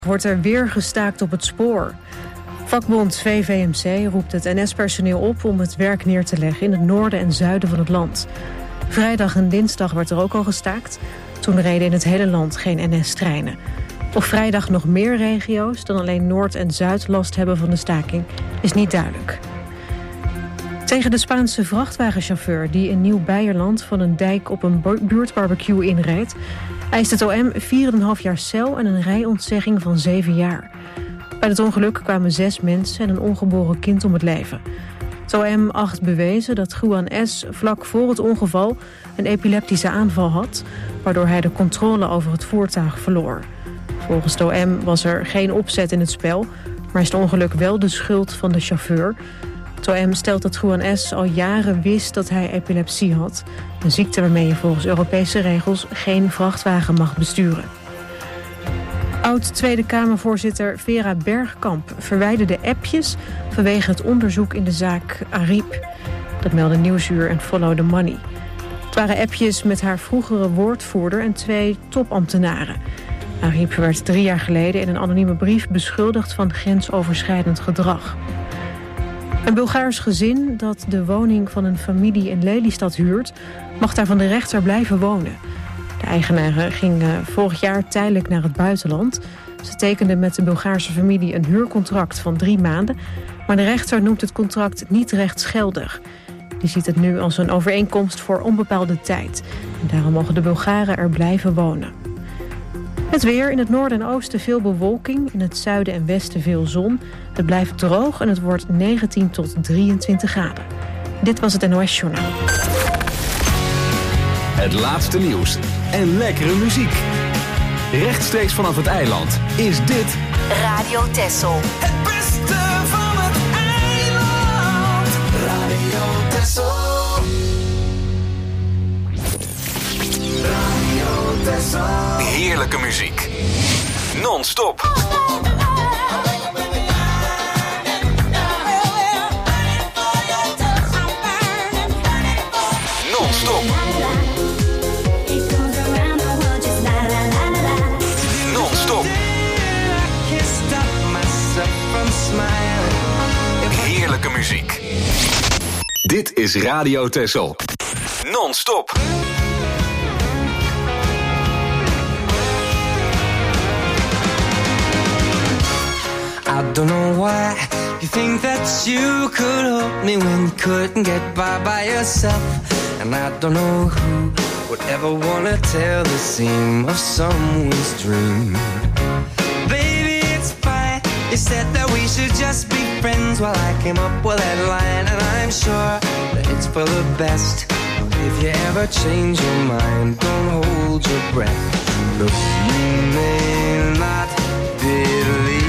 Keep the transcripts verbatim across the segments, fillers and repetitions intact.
Wordt er weer gestaakt op het spoor. Vakbond V V M C roept het N S-personeel op om het werk neer te leggen in het noorden en zuiden van het land. Vrijdag en dinsdag werd er ook al gestaakt. Toen reden in het hele land geen N S-treinen. Of vrijdag nog meer regio's dan alleen Noord en Zuid last hebben van de staking is niet duidelijk. Tegen de Spaanse vrachtwagenchauffeur die in Nieuw-Beierland van een dijk op een buurtbarbecue inreed, eist het O M vier komma vijf jaar cel en een rijontzegging van zeven jaar. Bij het ongeluk kwamen zes mensen en een ongeboren kind om het leven. Het O M acht bewezen dat Juan S. vlak voor het ongeval een epileptische aanval had, waardoor hij de controle over het voertuig verloor. Volgens het O M was er geen opzet in het spel, maar is het ongeluk wel de schuld van de chauffeur. Het O M stelt dat Juan S. al jaren wist dat hij epilepsie had, een ziekte waarmee je volgens Europese regels geen vrachtwagen mag besturen. Oud-Tweede Kamervoorzitter Vera Bergkamp verwijderde appjes vanwege het onderzoek in de zaak Ariep. Dat meldde Nieuwsuur en Follow the Money. Het waren appjes met haar vroegere woordvoerder en twee topambtenaren. Ariep werd drie jaar geleden in een anonieme brief beschuldigd van grensoverschrijdend gedrag. Een Bulgaars gezin dat de woning van een familie in Lelystad huurt, mag daar van de rechter blijven wonen. De eigenaren gingen vorig jaar tijdelijk naar het buitenland. Ze tekenden met de Bulgaarse familie een huurcontract van drie maanden, maar de rechter noemt het contract niet rechtsgeldig. Die ziet het nu als een overeenkomst voor onbepaalde tijd. En daarom mogen de Bulgaren er blijven wonen. Het weer, in het noorden en oosten veel bewolking, in het zuiden en westen veel zon. Het blijft droog en het wordt negentien tot drieëntwintig graden. Dit was het N O S Journaal. Het laatste nieuws en lekkere muziek. Rechtstreeks vanaf het eiland is dit Radio Texel. Het beste van het eiland. Radio Texel. Radio Texel. heerlijke muziek. Non-stop. Non-stop. Non-stop. Heerlijke muziek. Dit is Radio Texel. Non-stop. I don't know why you think that you could help me when you couldn't get by by yourself. And I don't know who would ever want to tell the seam of someone's dream. Baby, it's fine. You said that we should just be friends while I came up with that line. And I'm sure that it's for the best. If you ever change your mind, don't hold your breath. Look, you may not believe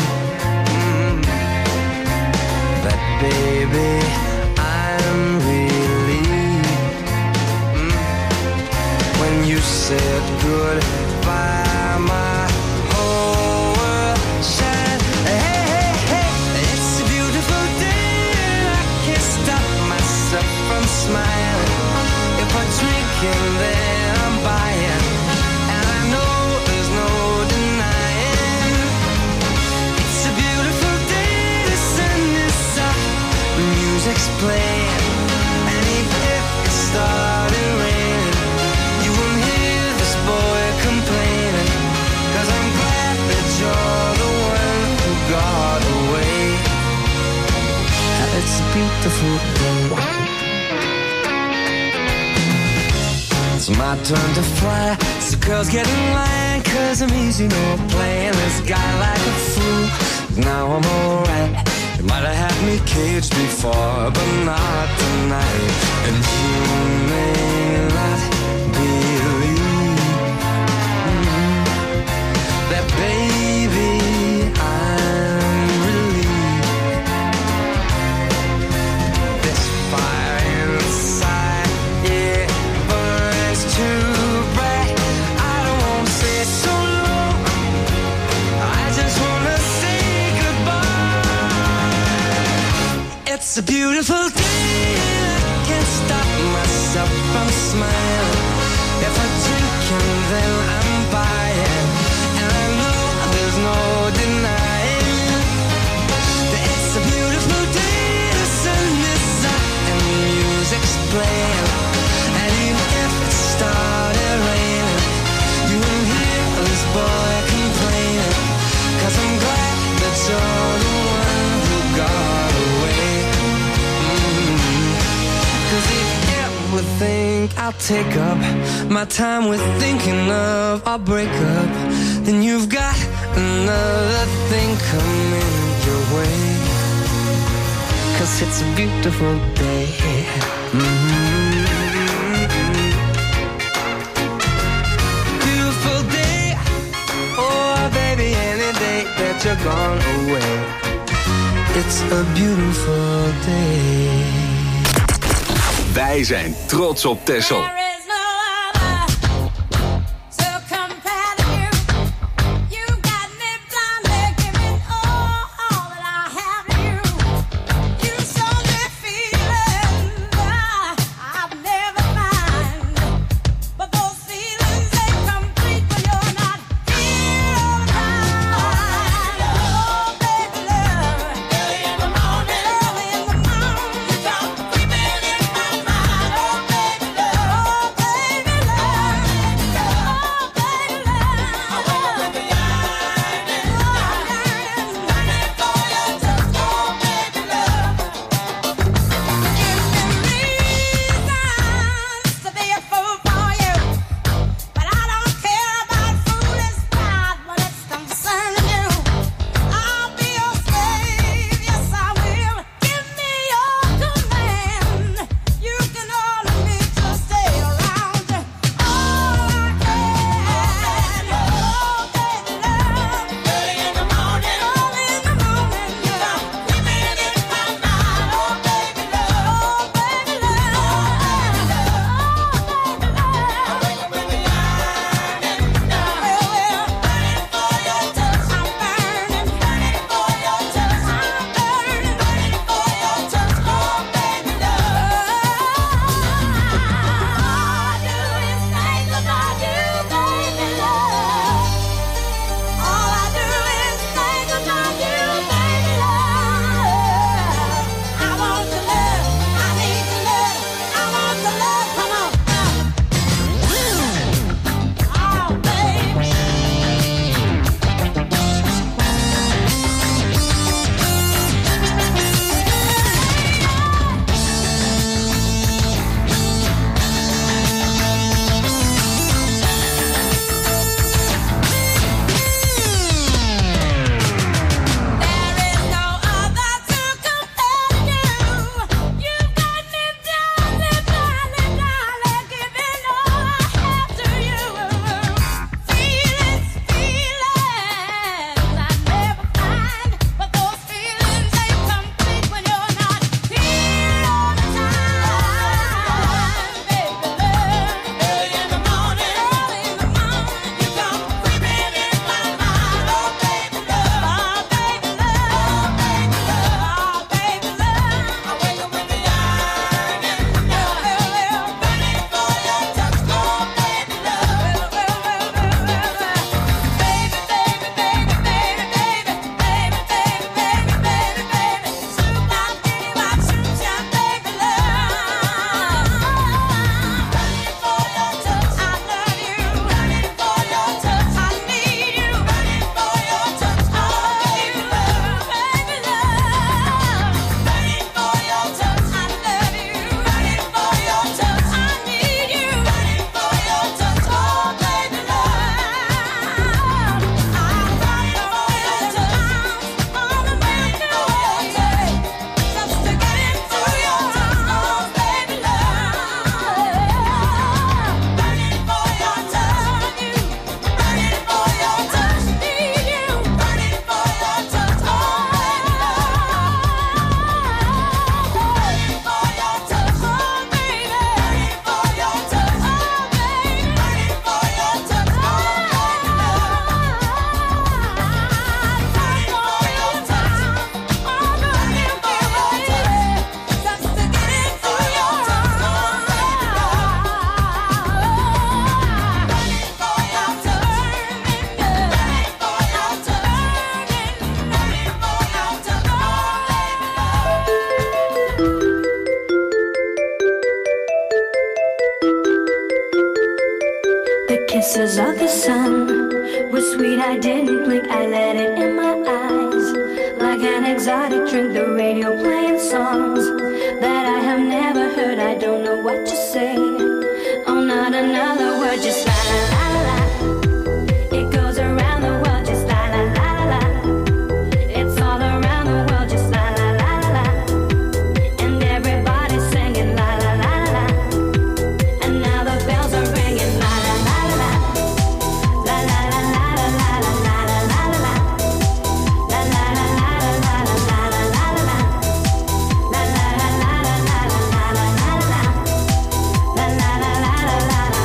baby, I'm relieved mm. when you said goodbye, my whole world shined. Hey, hey, hey, it's a beautiful day and I can't stop myself from smiling. If I drink and then I'm buying, and I know there's no denying. It's a beautiful day, the sun is up, music's playing, and even if it started raining, you won't hear this boy complaining, 'cause I'm glad that you're the one who got away. It's a beautiful day. It's my turn to fly, so girls get in line, 'cause I'm easy, no playing this guy like a fool. Now I'm alright. You might have had me caged before, but not tonight. And you may not believe mm, that, baby, I'm relieved. This fire inside, it burns too bright. I don't want to say so long, I just want to say it's a beautiful day and I can't stop myself from smiling. If I drink and then I'm buying, and I know there's no take up my time with thinking of our breakup. Then you've got another thing coming your way. 'Cause it's a beautiful day. Mm-hmm. Beautiful day. Oh baby, any day that you're gone away. It's a beautiful day. Wij zijn trots op Texel. kisses of the sun were sweet, I didn't blink, I let it in my eyes. Like an exotic drink, the radio playing songs that I have never heard, I don't know what to say. another word, just la la la la la. It goes around the world, just la la la la la. It's all around the world, just la la la la la. And everybody's singing la la la la la. And now the bells are ringing la la la la la. La la la la la la la la la la la. La la la la la la la la la la la. La la la la la la la la la la la. La la la la la la la.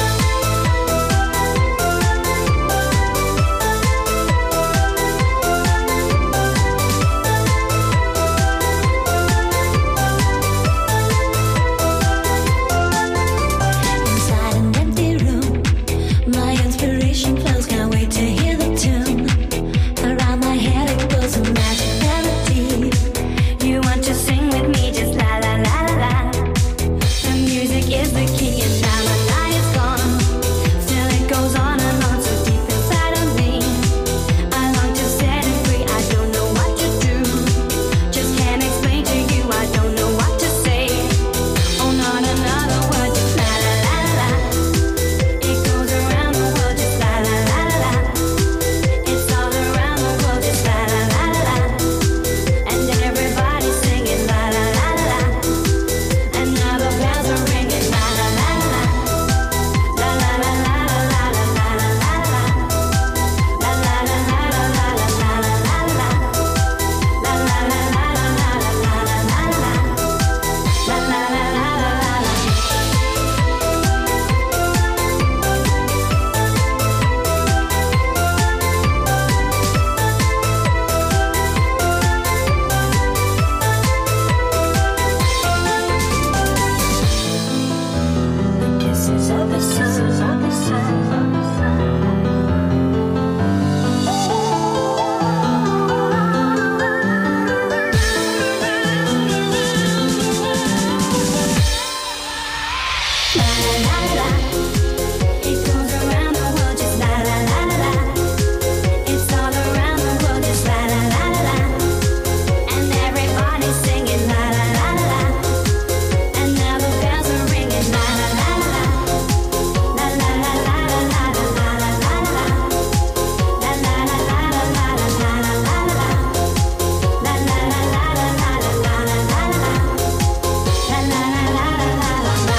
Inside an empty room, my inspiration flows. Can't wait to hear the tune. Around my head it goes a magic melody. You want to sing with me, just la la la la la. The music is the key, and now the night is gone. Still it goes on and on, so deep inside of me. I long to set it free. I don't know what to do. Just can't explain to you. I don't know what to say. Oh, not another word, just la la la la la. It goes around the world, just la la la la la. It's all around the world, just la la la la la. And everybody's singing la la la la la. And now the bells are ringing la la la la la. La la la la la la la la la la la. La la la la la la la la la la la. La la la la la la la la la la. La la la la la la la. Kisses of the sun, of the La la la la. It goes around the world, just la la la la la. It's all around the world, just la la la la la. And everybody's singing la la la la la. And now the bells are ringing la la la la la. La la la la la la la la la la la. La la la la la la la la la la la. La la la la la la la la la la la. La la la la la la la la la.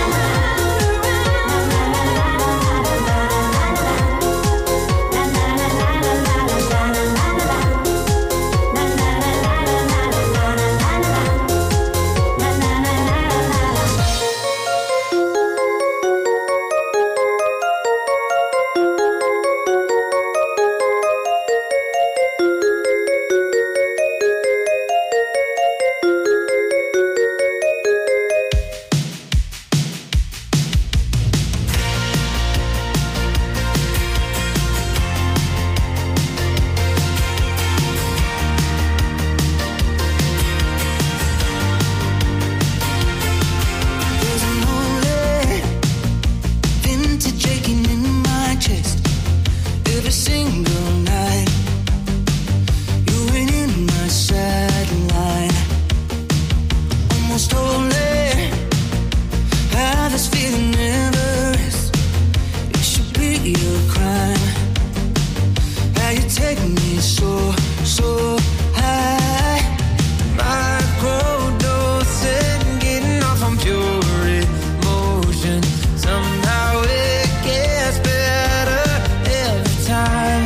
There's an only vintage aching in my chest every single night. You ain't in my sideline. Almost holy, how this feeling never rests. It should be a crime. How you take me so, so high. Microdosing, getting off on pure emotion. Somehow it gets better every time.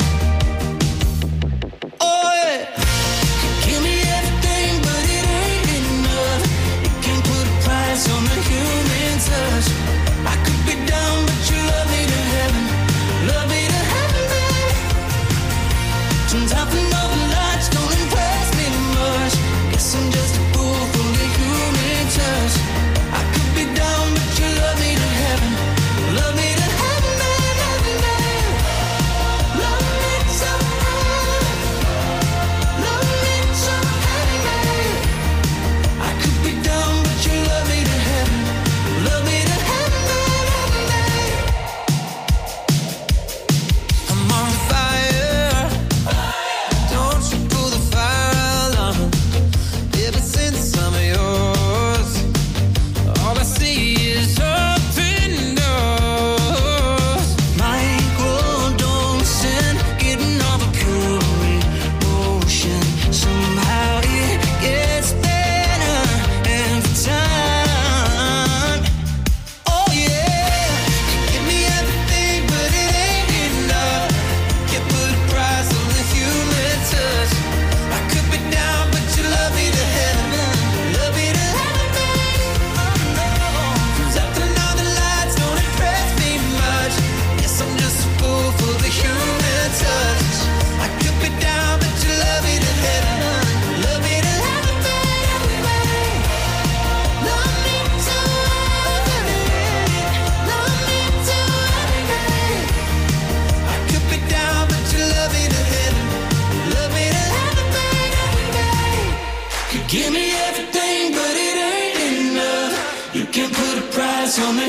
Oh yeah, give me everything, but it ain't enough. You can't put a price on the human touch. I could be down, but you love me to heaven, love me to heaven, baby. Sometimes the northern lights don't impress me much. Guess I'm just a fool for the human touch. I could be down, but you love me to heaven, love me to heaven, baby, heaven, baby. Love me so much, love me so heaven, baby. I could be down, but you love me to heaven, love me to heaven, baby, heaven, baby. I'm on fire. Don't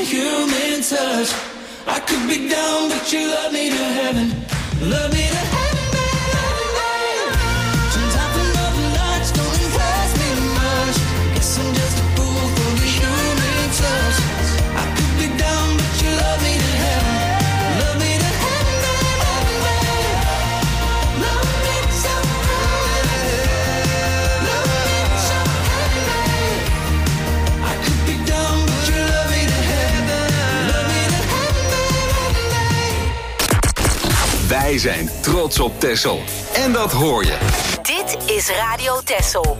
human touch. I could be down, but you love me to heaven. Love me to heaven, baby. Sometimes the northern lights don't impress me much. Guess I'm just a fool for the human touch. I could be down, but you love me to heaven. Love me to heaven, baby. Love me so heaven. Love me so heaven. I could be down, but you love me to heaven. Love me to heaven, baby. Wij zijn trots op Texel. En dat hoor je. Dit is Radio Texel.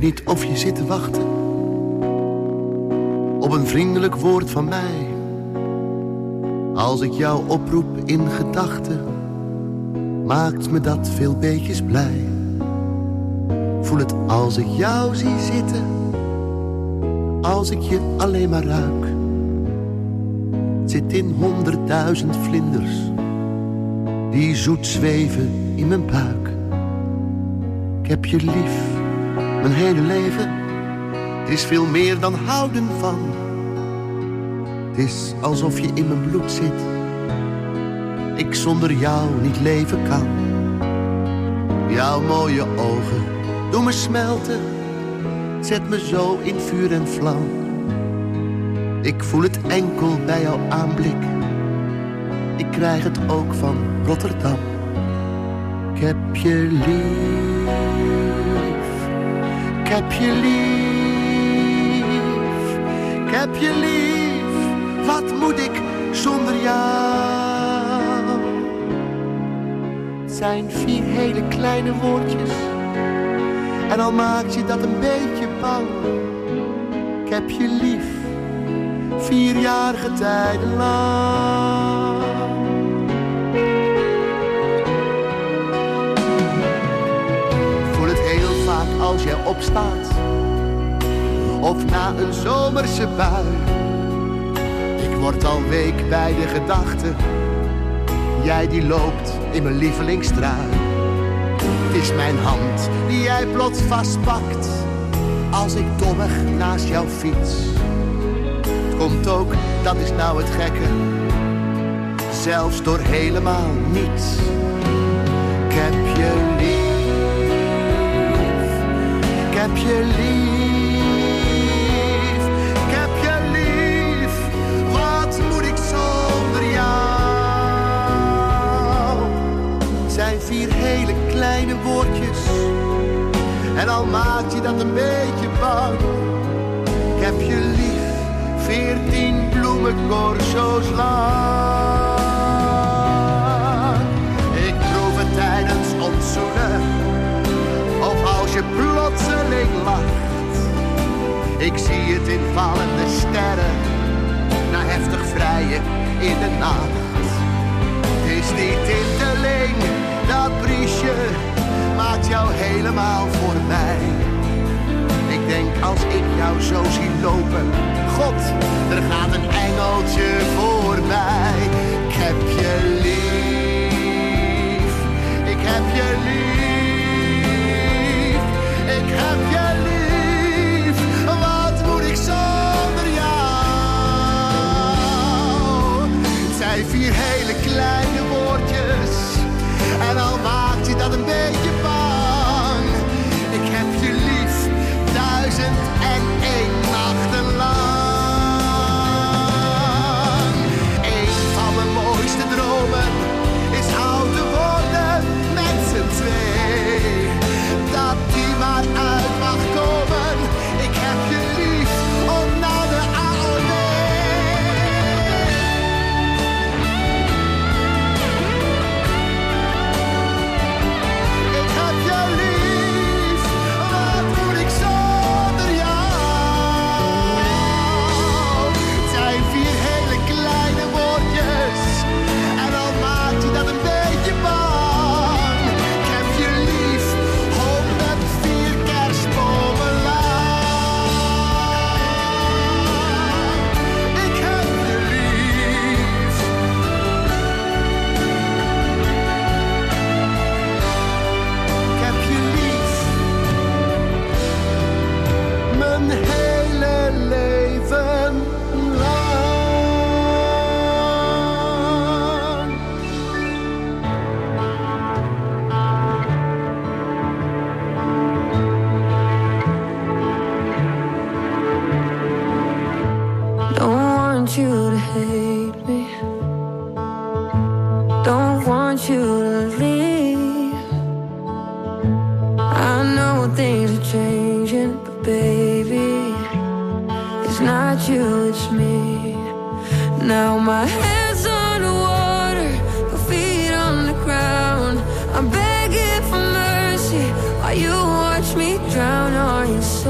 niet of je zit te wachten op een vriendelijk woord van mij. Als ik jou oproep in gedachten, maakt me dat veel beetjes blij. Voel het als ik jou zie zitten, als ik je alleen maar ruik. Het zit in honderdduizend vlinders die zoet zweven in mijn buik. Ik heb je lief, mijn hele leven. Het is veel meer dan houden van. Het is alsof je in mijn bloed zit. Ik zonder jou niet leven kan. Jouw mooie ogen doen me smelten. Zet me zo in vuur en vlam. Ik voel het enkel bij jouw aanblik. Ik krijg het ook van Rotterdam. Ik heb je lief. Ik heb je lief. Ik heb je lief. Wat moet ik zonder jou? Het zijn vier hele kleine woordjes. En al maakt je dat een beetje bang. Ik heb je lief. Vierjarige tijden lang. Ik voel het heel vaak als jij opstaat. Of na een zomerse bui. Ik word al week bij de gedachte. Jij die loopt in mijn lievelingstrui. Het is mijn hand die jij plots vastpakt. Als ik dommig naast jou fiets. Het komt ook, dat is nou het gekke. Zelfs door helemaal niets. Ik heb je lief. Ik heb je lief. Ik heb je lief. Wat moet ik zonder jou? Het zijn vier hele kleine woordjes. En al maakt je dat een beetje bang. Ik heb je lief. Veertien bloemencorso's lang. Ik proef het tijdens ons zoenen. Of als je plotseling lacht. Ik zie het in vallende sterren. Na heftig vrijen in de nacht. Het is die tinteling, dat briesje maakt jou helemaal voor mij. Ik denk als ik jou zo zie lopen. God, er gaat een engeltje voorbij. Ik heb je lief. Ik heb je lief. Ik heb je lief. Wat moet ik zonder jou? Het zijn vier hele kleine woordjes. En al maakt je dat een beetje bang. Ik heb je lief. Duizend en één nachten lang. Eén van mijn mooiste dromen is ouder worden met z'n twee. Dat die maar uit mag komen. Ik heb je lief, om naar de A O D. Ik heb je lief, wat moet ik zonder jou? Het zijn vier hele kleine woordjes. En al maakt je dat een beetje bang. Ik heb je lief, honderd vier kerstbomen lang. Ik heb je lief. Ik heb je lief. Mijn hele leven lang. Don't want you to hate me. Don't want you to leave. I know things are changing, but baby, it's not you, it's me. Now my head's underwater, my feet on the ground. I'm begging for mercy while you watch me drown on your side.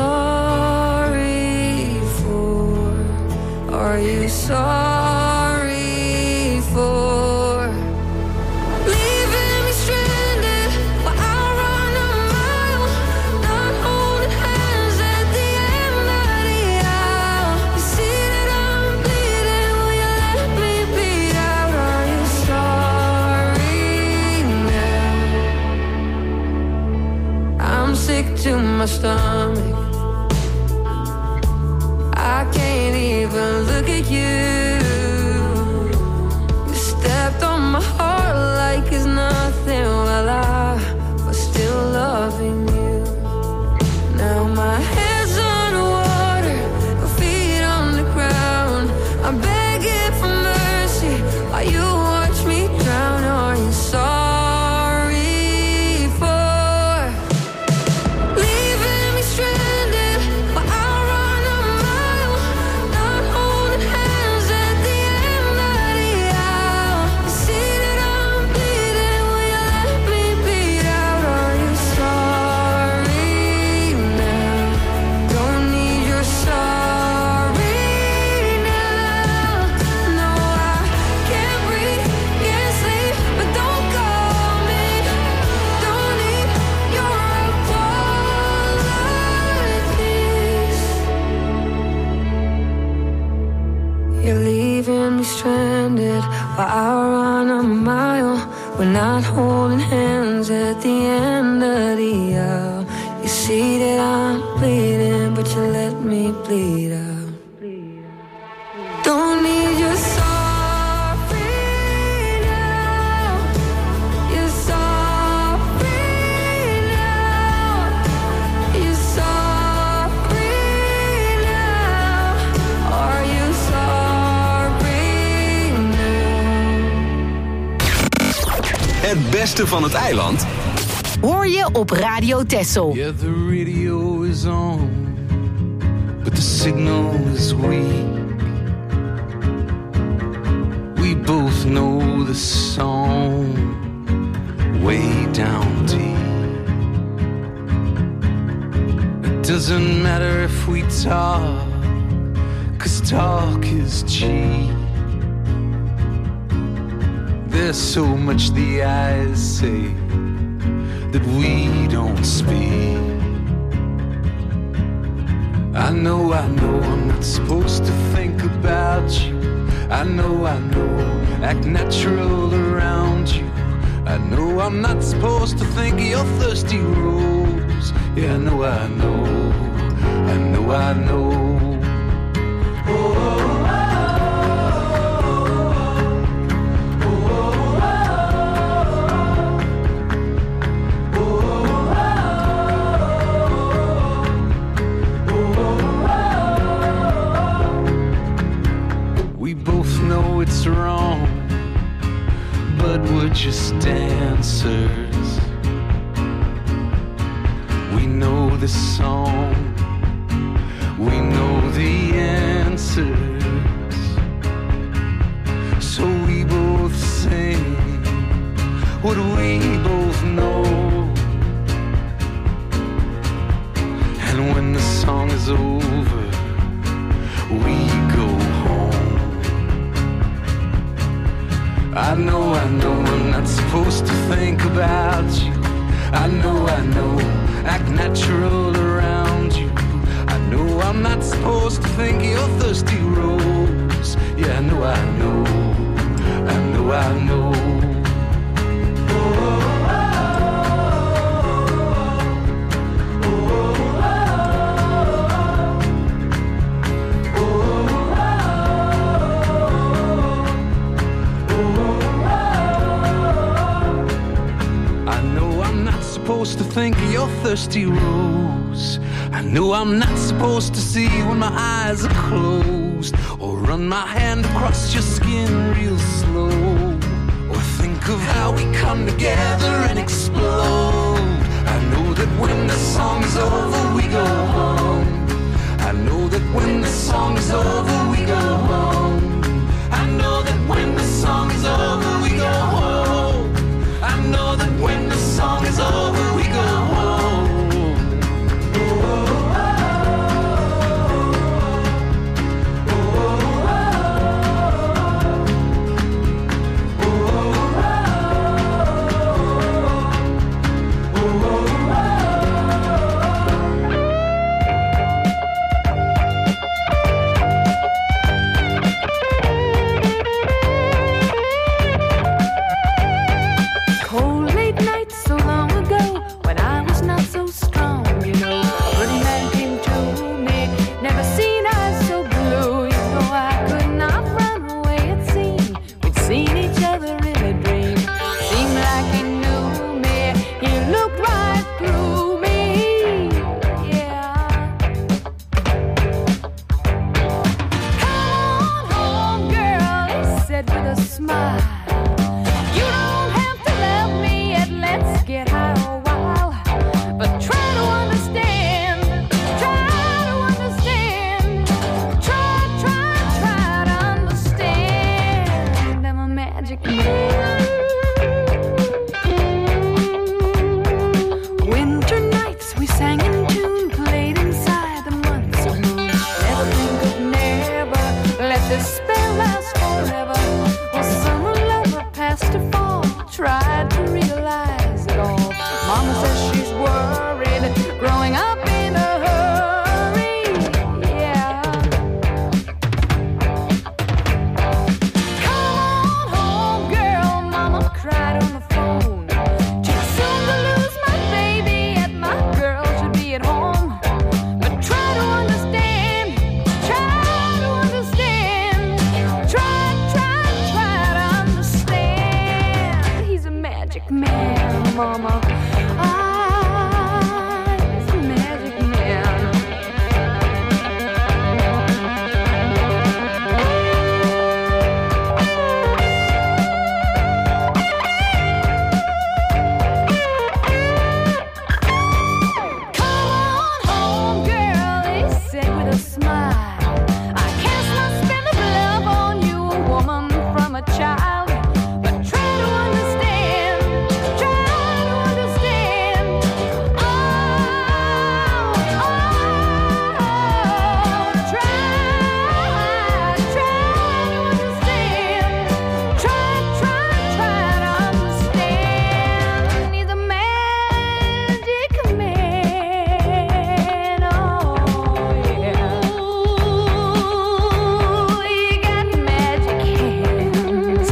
sorry for? Leaving me stranded while I run a mile, not holding hands at the end of the aisle. You see that I'm bleeding, will you let me bleed out? Are you sorry now? I'm sick to my stomach, I can't even look at you. You stepped on my heart like it's nothing, while I was still loving you. Now my head's underwater, my feet on the ground. I'm begging for mercy while you watch me drown. Are you sorry for leaving me stranded while I run a mile, not holding hands at the end of the aisle? You see that I'm bleeding, will you let me bleed out? Are you sorry now? Don't need your sorry now. No, I can't breathe, can't sleep, but don't call me. Don't need your apologies. You're leaving me stranded while I run a mile. We're not holding hands at the end of the aisle. You see that I'm bleeding, but you let me bleed out. Don't need your sorry now. You're sorry now. You're sorry now. Are you sorry now? Het beste van het eiland Hoor je op Radio Texel. Yeah, the radio is on, but the signal is weak. We both know the song way down deep. It doesn't matter if we talk, 'cause talk is cheap. There's so much the eyes say that we don't speak. I know, I know I'm not supposed to think about you. I know, I know, act natural around you. I know I'm not supposed to think of your thirsty rose. Yeah, I know, I know, I know, I know. Oh, it's wrong, but we're just dancers. We know the song, we know the answers, so we both sing what we both know. And when the song is over, we go home. I know, I know I'm not supposed to think about you. I know, I know, act natural around you. I know I'm not supposed to think of your thirsty rose. Yeah, I know, I know, I know, I know. Supposed to think of your thirsty rose. I know I'm not supposed to see when my eyes are closed, or run my hand across your skin real slow, or think of how we come together and explode. I know that when the song's over we go home. I know that when the song's over we go home. I know that when the song's over we go home. I know that when the song is over we go home. Oh, oh, oh, oh, oh, smile. You don't have to love me yet, let's get high a while. But try to understand, try to understand. Try, try, try to understand. I'm a magic man. Winter nights we sang in tune, played inside the months of moon. Everything could never let this spell last forever. Well, summer lover past to fall, tried to realize it all. Mama says she's worried, growing up in a hurry. Yeah. Come on home, girl, Mama cried on the phone. Too soon to lose my baby, yet my girl should be at home. But try to understand, try to understand. Try, try, try to understand. He's a magic man, Mama. Ah, he's a magic man. Come on home, girl, he said with a smile. I can't not spend a love on you, a woman from a child. But try to understand, try to understand. Oh, oh, try, try to understand. Try, try, try to understand. He's a magic man. Oh, yeah. Ooh, he got magic hands.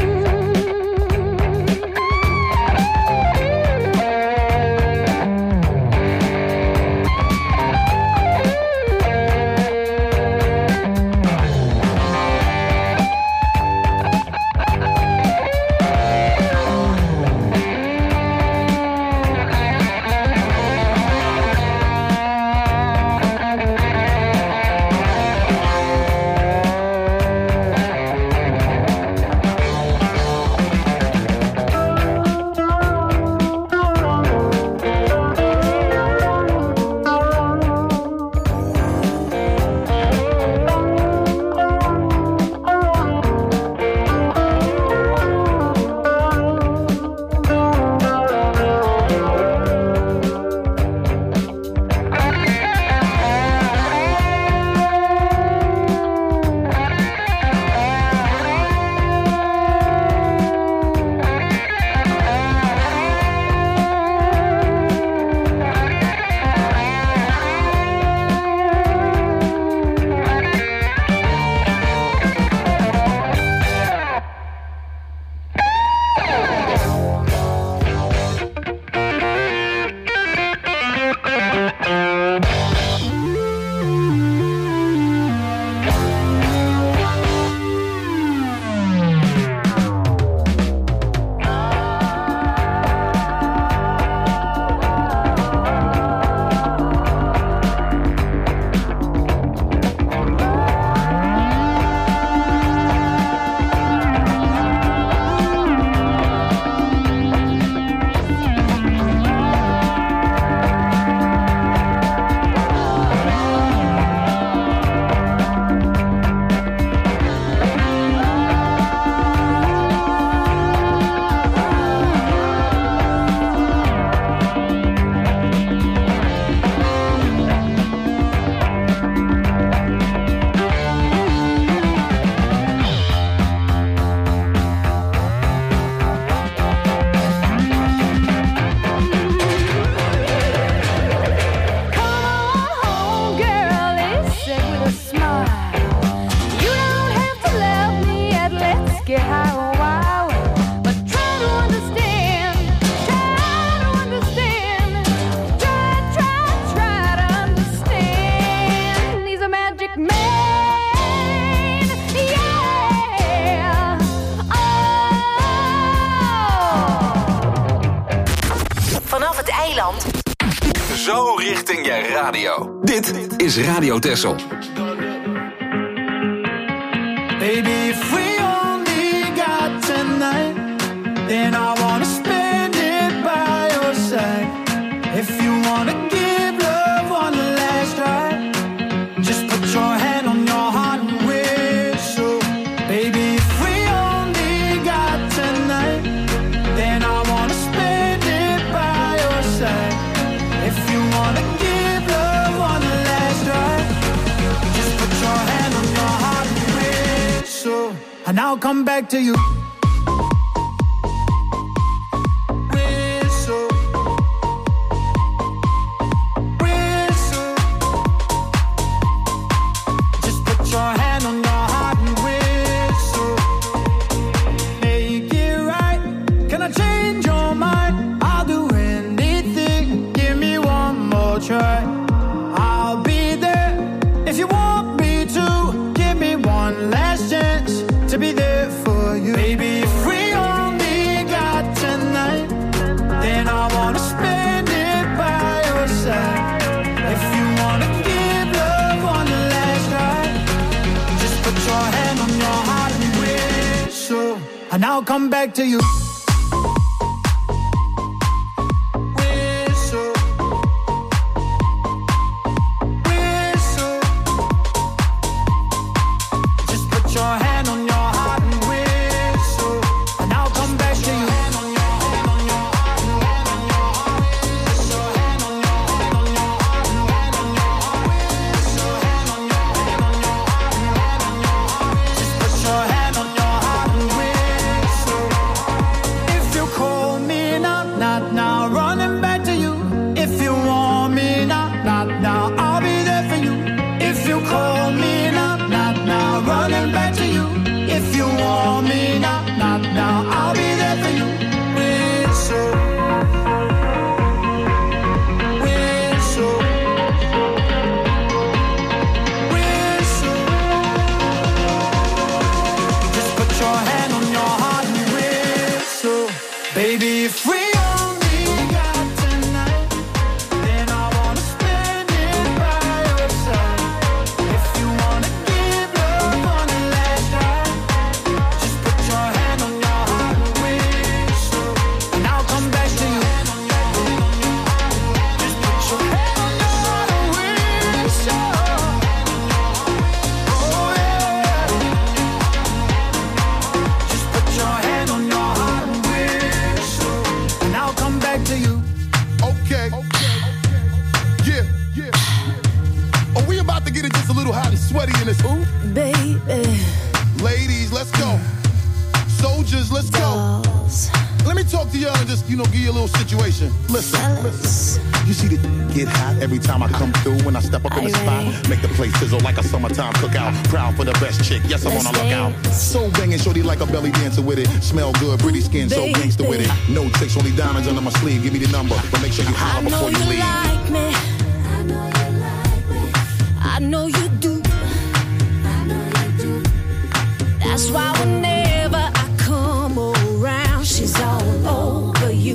Come on home, girl, he said with a smile. You don't have to love me yet, let's get high a while. But try to understand, try to understand. Try, try, try to understand. He's a magic man, yeah. Oh. Vanaf het eiland. Zo richting je radio. Dit is Radio Texel. Baby, if we only got ten and I'll come back to you. Whistle, whistle. Just put your hand on your heart and whistle. Make it right. Can I change your mind? I'll do anything. Give me one more try. I'll be there if you want me to. Give me one last chance to be there for you. Baby, if we only got tonight, then I wanna spend it by your side. If you wanna give love one last try, just put your hand on your heart and whistle, and I'll come back to you. Whistle, whistle. Just put your hand on your heart and whistle, and I'll come back to you. Hand on your hand on your heart and hand on your heart. Whistle, hand on your hand on your heart and hand on your heart. Whistle, hand on your hand on your heart and hand on your heart. Just put your hand on your heart and whistle. If you call me now, not now, running back to you. If you want me now, not now, I'll be there for you. If you call me now, not now, running back to you. If you want me now, not now, I'll be there for you. Whistle, whistle, whistle. Just put your hand on your heart and whistle. Baby, if we only got tonight, then I wanna spend it by your side. If you wanna give love one last try, just put your hand on your heart and whistle, and I'll come back to you. Just put your hand on your heart and whistle. Oh yeah. Just put your hand on your heart and whistle, and I'll come back to you. Okay. Yeah, yeah. Are we about to get it just a little hot and sweaty in this ooh? Baby, Ladies, let's go. Soldiers, let's go. dolls, Let me talk to y'all and just, you know, give you a little situation. Listen, listen. You see the get hot every time I come through. When I step up in the spot, make the place sizzle like a summertime cookout. Proud for the best chick, yes, I'm on a lookout. So banging, shorty like a belly dancer with it. Smell good, pretty skin, so gangster with it. No tricks, only diamonds under my sleeve. Give me the number, but make sure you I holler know before you you leave. like me. I know you like me. I know you do. I know you do. That's why whenever I come around, she's all over you.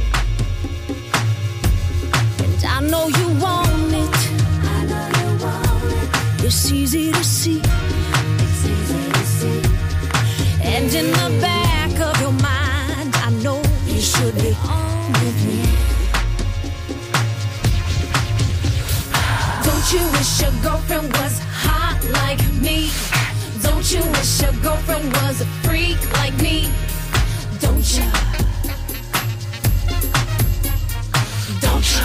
And I know you want it. I know you want it. It's easy to see. It's easy to see. And in the back of your mind, I know you should be on with me. Don't you wish your girlfriend was hot like me? Don't you wish your girlfriend was a freak like me? Don't you? Don't you?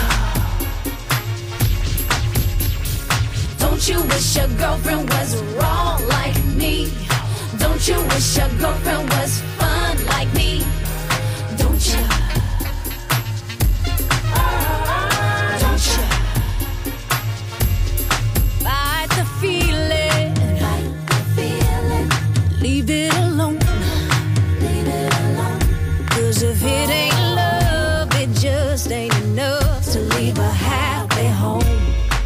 Don't you wish your girlfriend was wrong like me? Don't you wish your girlfriend was fun like me? Don't you? Don't you? Fight the feeling. Fight the feeling. Leave it alone. Leave it alone. 'Cause if it ain't love, it just ain't enough to leave a happy home.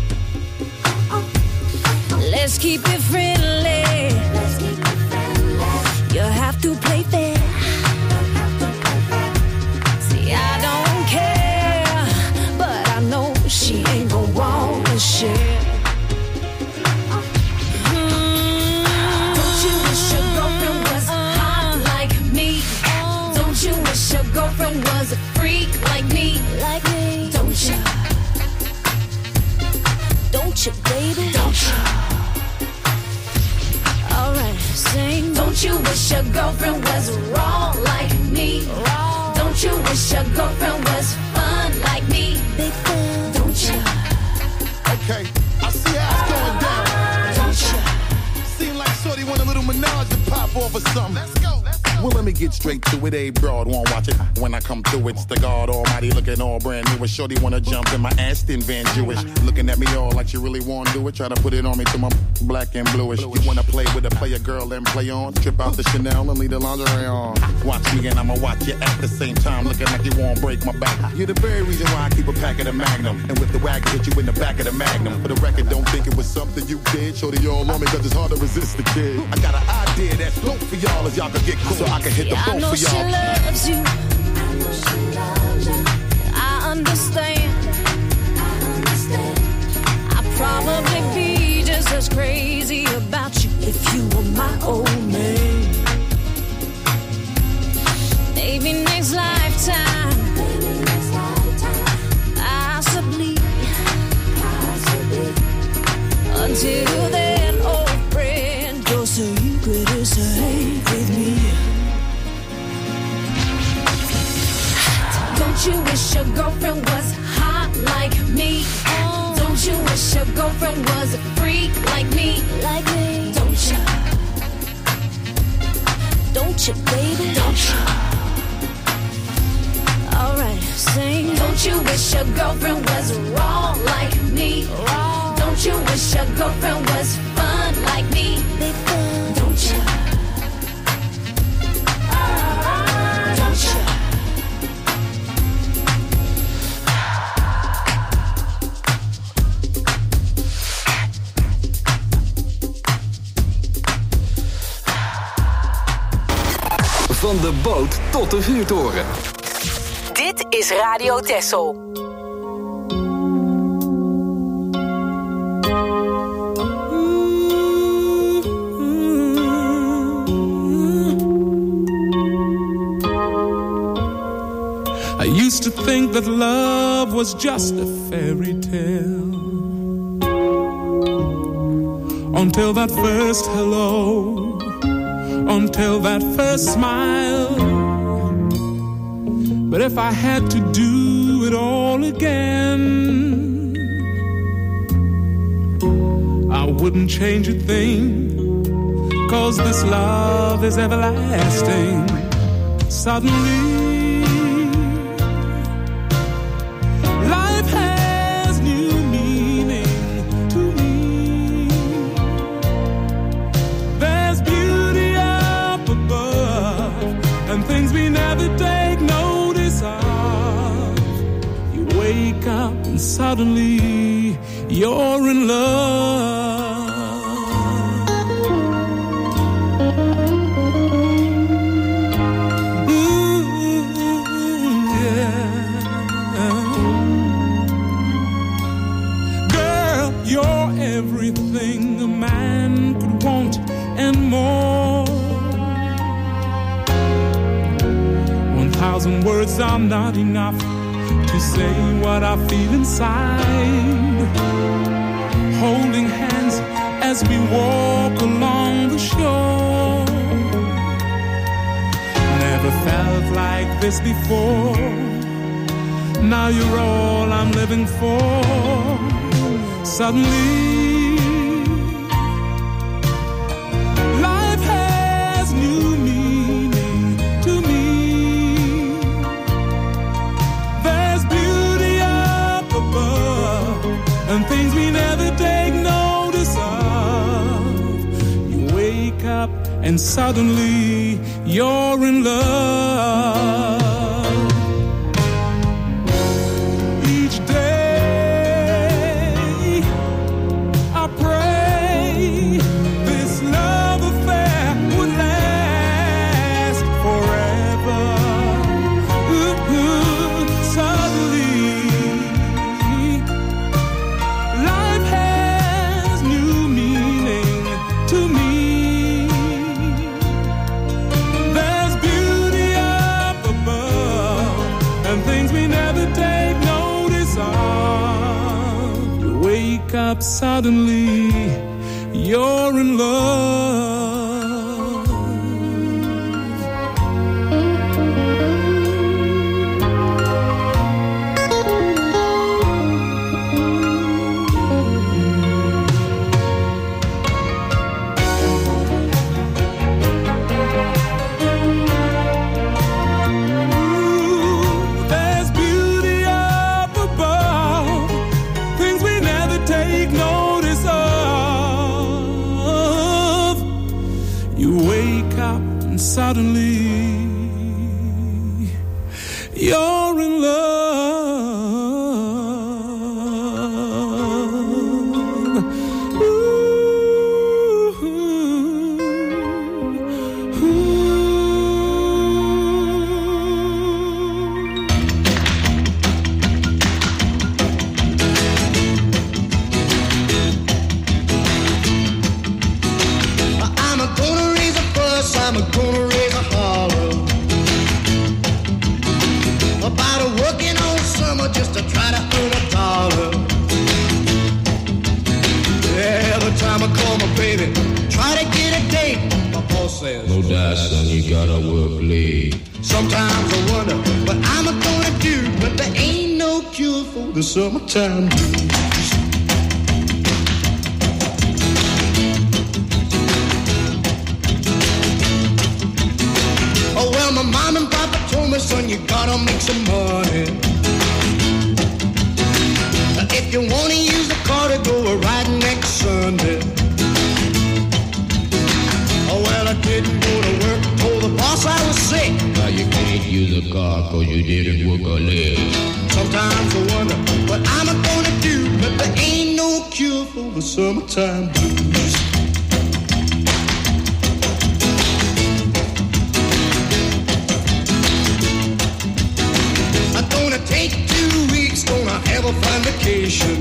Let's keep it friendly. Let's keep it friendly. You have to play fair. See, I don't care, but I know she ain't gon' wanna share. Don't you wish your girlfriend was hot like me? Don't you wish your girlfriend was a freak like me? Like me? Don't you? Don't you, baby? Don't you? Alright, sing. Don't you wish your girlfriend was wrong like me? Wrong. Don't you wish your girlfriend was fun like me? Big fun. Don't you? Okay, I see how it's going down. Don't you? Seem like Shorty wanna want a little menage to pop off or something. Let's go, let's go. Well, let me get straight to it. A broad won't watch it. When I come through, it's the God Almighty looking all brand new. A shorty wanna jump in my Aston Van Jewish. Looking at me all like you really wanna do it. Try to put it on me till my black and bluish. You wanna play with a player girl and play on. Trip out the Chanel and leave the lingerie on. Watch me and I'ma watch you at the same time. Looking like you won't break my back. You're the very reason why I keep a pack of the Magnum. And with the wagon, hit you in the back of the Magnum. For the record, don't think it was something you did. Shorty all on me cause it's hard to resist the kid. I got an idea that's dope for y'all as y'all can get cool. So I can hit the Yeah, boat I know for y'all. she loves you. I know she loves you. I understand. I understand. I'd probably be just as crazy about you if you were my old man. Maybe next lifetime. Maybe next lifetime. Possibly. Possibly. Until then, old friend, your secret is safe with me. Don't you wish your girlfriend was hot like me? Oh. Don't you wish your girlfriend was a freak like me? Like me. Don't you? Don't you, baby? Don't you? Alright, sing. Don't you wish your girlfriend was raw like me? Raw. Don't you wish your girlfriend was fun like me? Big fun. Don't you? Don't you? Van de boot tot de vuurtoren. Dit is Radio Texel. I used to think that love was just a fairy tale, until that first hello, until that first smile. But if I had to do it all again, I wouldn't change a thing, 'cause this love is everlasting. Suddenly life has new meaning to me. There's beauty up above and things we never take notice of. You wake up and suddenly you're in love. Everything a man could want and more. One thousand words are not enough to say what I feel inside. Holding hands as we walk along the shore. Never felt like this before. Now you're all I'm living for. Suddenly life has new meaning to me. There's beauty up above and things we never take notice of. You wake up and suddenly you're in love. Up suddenly you're in love. wake up and suddenly you're in love. No doubt, son, you gotta work late. Sometimes I wonder what I'm gonna do, but there ain't no cure for the summertime blues. Oh well, my mom and papa told me, son, you gotta make some money. If you wanna use the car to go a ride next Sunday. Oh well, I didn't go to work, told the boss I was sick. Now you can't use a car cause you didn't work a leg. Sometimes I wonder what I'm gonna do, but there ain't no cure for the summertime blues. I'm gonna take two weeks, gonna have a fine vacation.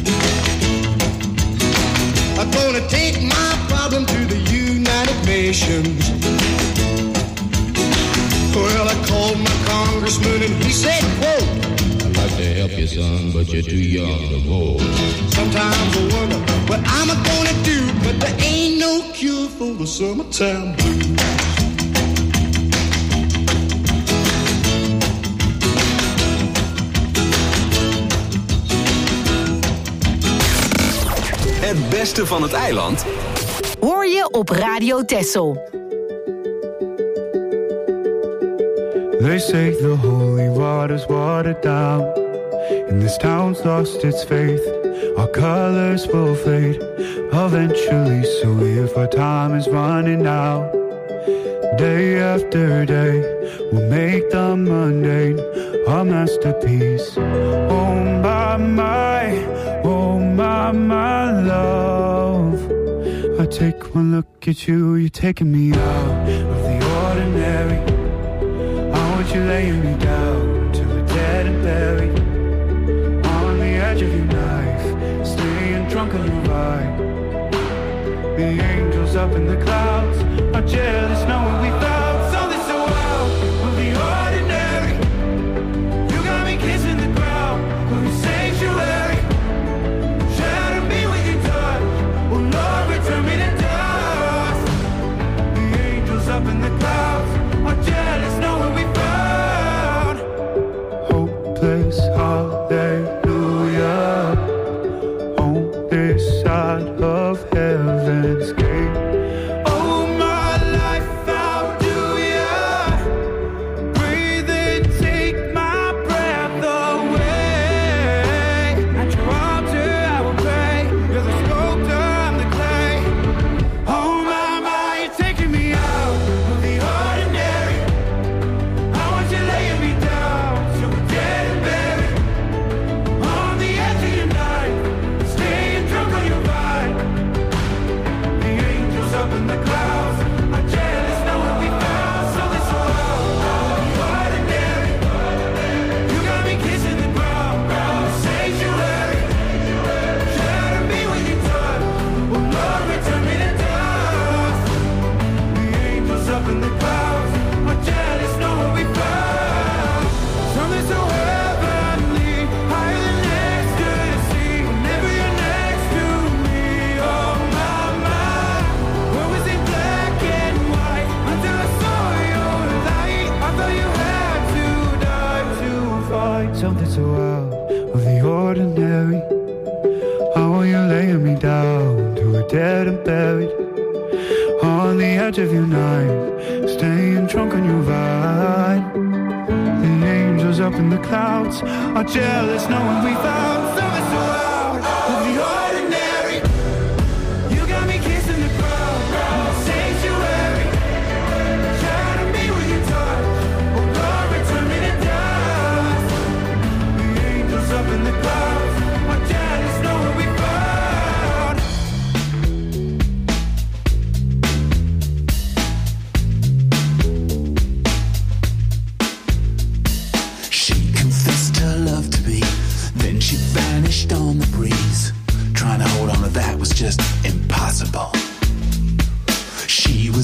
I'm gonna take my problem to the United Nations. Well, I called my congressman and he said, quote, I'd like to help you, son, but you're too young to vote. Sometimes I wonder what I'm gonna do, but there ain't no cure for the summertime blues. Het beste van het eiland hoor je op Radio Texel. They say the holy water's watered down, and this town's lost its faith. Our colors will fade eventually, so if our time is running out, day after day, we'll make the mundane our masterpiece. Oh my, my, oh my, my love. I take one look at you, you're taking me out of the ordinary. I want you laying me down till we're dead and buried, on the edge of your knife, staying drunk on your ride. The angels up in the clouds are jealous knowing we found something so wild of the ordinary. You got me kissing the ground of your sanctuary, shadow me with your touch. Oh Lord, return me to dust. The angels up in the clouds are jealous knowing we found hopeless hallelujah on this side of heaven's gate. Oh my life, how do ya breathe and take my breath away? At your altar I will pray. You're the sculptor, I'm the clay. Oh my, my, you're taking me out of the ordinary. I want you laying me down till we're dead and buried, on the edge of your night, staying drunk on your ride. The angels up in the clouds are jealous knowing we found something so wild, the ordinary. You got me kissing the ground, the sanctuary, shadow me with your touch. Oh Lord, return me to dust. The angels up in the clouds are jealous knowing we found something so heavenly, higher than ecstasy. Whenever you're next to me, oh my, my. What was it black and white until I saw your light? I thought you had to die to find something so out of the ordinary. How are you laying me down till we're dead and buried, on the edge of your night, staying drunk on your ride. The angels up in the clouds are jealous knowing we found something so out of the ordinary. You got me kissing the ground, the sanctuary,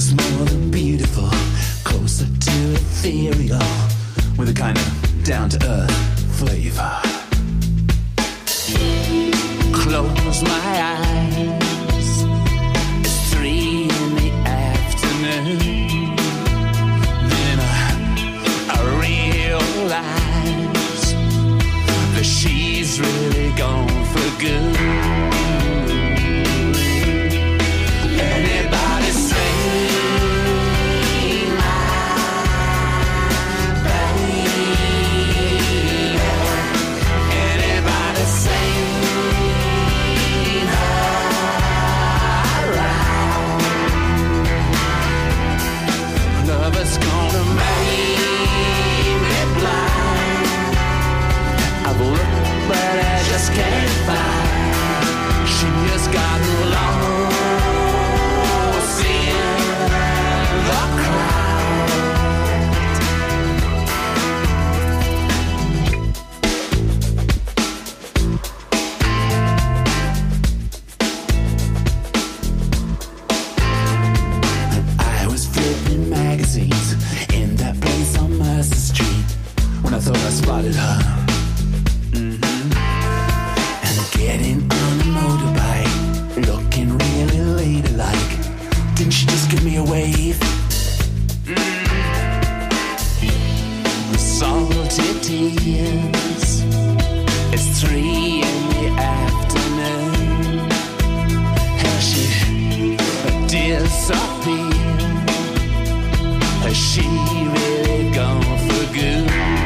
was more than beautiful, closer to ethereal, with a kind of down-to-earth flavor. Close my eyes, it's three in the afternoon. Then I, I realize that she's really gone for good. Anybody say it's gonna make me blind. I've looked but I just can't find. She has gotten lost in the crowd. I was flipping magazines in that place on Mercer Street when I thought I spotted her. Mm-hmm. And getting on a motorbike, looking really ladylike. Didn't she just give me a wave? Mm-hmm. Salty tears. It's three in the afternoon. Has she disappeared? Has she really gone for good?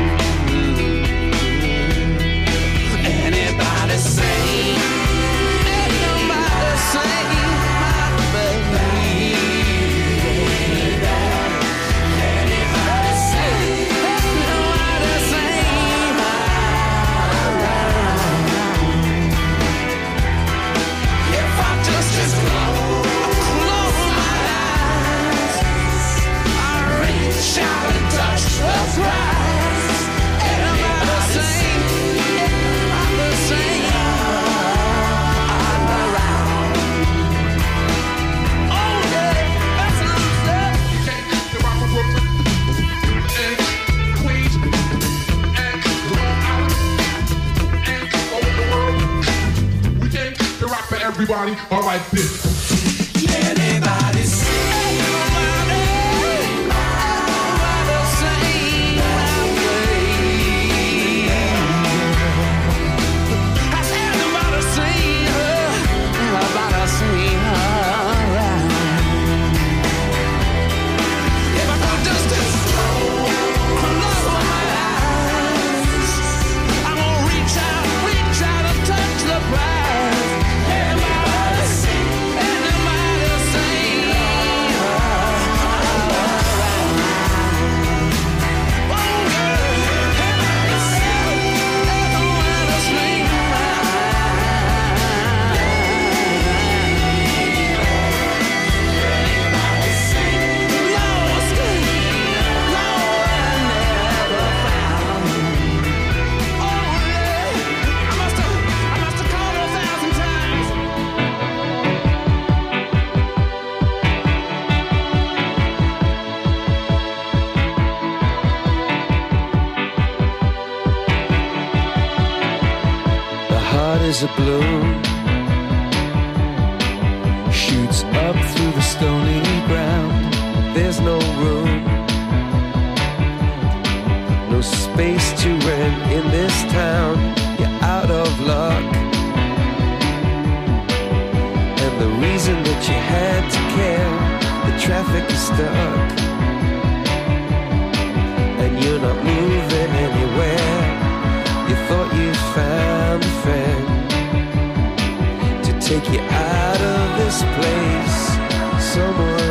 Anybody say, anybody say, my baby? Anybody say, anybody say, my if I just, just close, close my eyes, reach out and touch the prize. Anybody sing, anybody sing, I'm around. Oh yeah, that's what I'm saying. You can't keep the rock from Brooklyn and Queens and Long Island and all over the world. We can't keep the rock for everybody. All right, bitch. Anybody sing, anybody. Is a balloon shoots up through the stony ground. There's no room, no space to rent in this town. You're out of luck, and the reason that you had to care, the traffic is stuck, and you're not moving anywhere. You thought you found a friend take you out of this place, somewhere